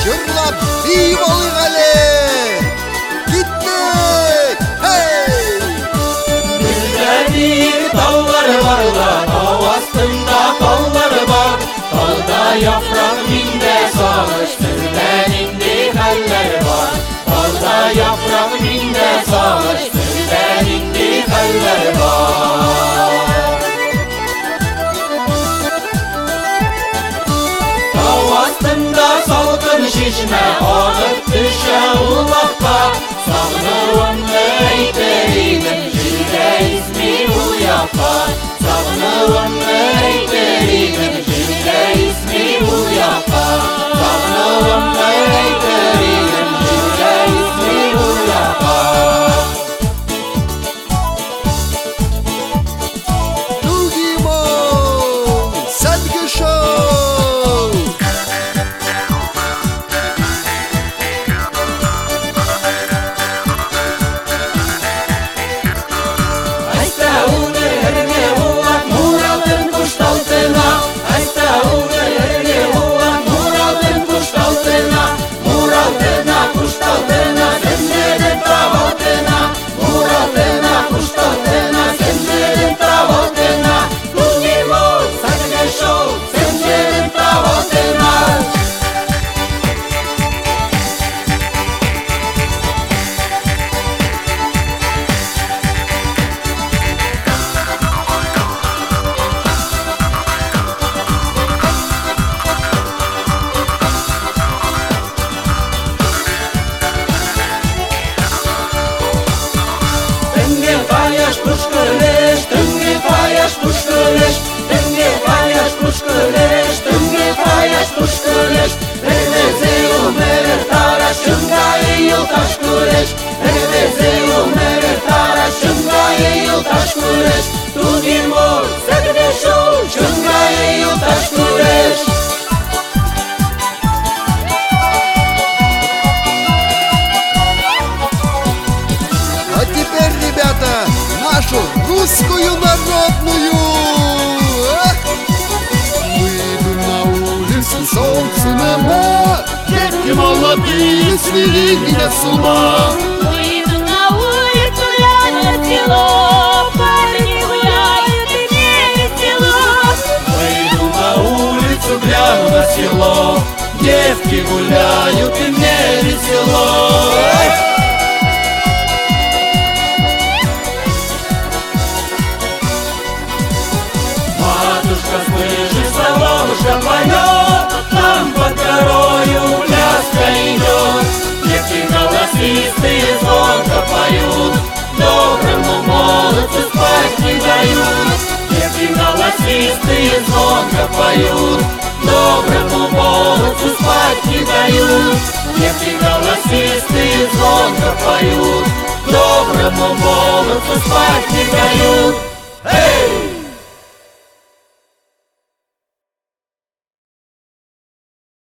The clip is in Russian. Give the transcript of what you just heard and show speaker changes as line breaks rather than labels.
Jırlap bir balık ale. Gittik hey.
Bizde bir dağlar var da dağ astında dalları var. Dalda yaprak minde sağıştır benim de haller var. Dalda yaprak minde sağıştır benim de haller var. Dağ astında salkın şişme ağıp düşe ulakta. Sağınırım neyteriydim jilde ismi uyapa. Sağınırım neyteriydim jilde ismi uyapa. Sağınırım neyteriydim jilde ismi uyapa.
Dugimon Sadgı Show. А теперь, ребята, нашу русскую народную. Выйду на улицу, солнце на девки молодые свели меня с ума.
Выйду на улицу, гляну в село, парни гуляют и мне весело.
Выйду на улицу, гляну на село, девки гуляют и мне весело. Матушка, слышишь, соловушка поет, там под горою пляска идет. Девки голосистые звонко поют, доброму молодцу спать не дают. Девки голосистые звонко поют, доброму молодцу спать не дают. Девки голосистые звонко поют, доброму молодцу спать не дают. Эй!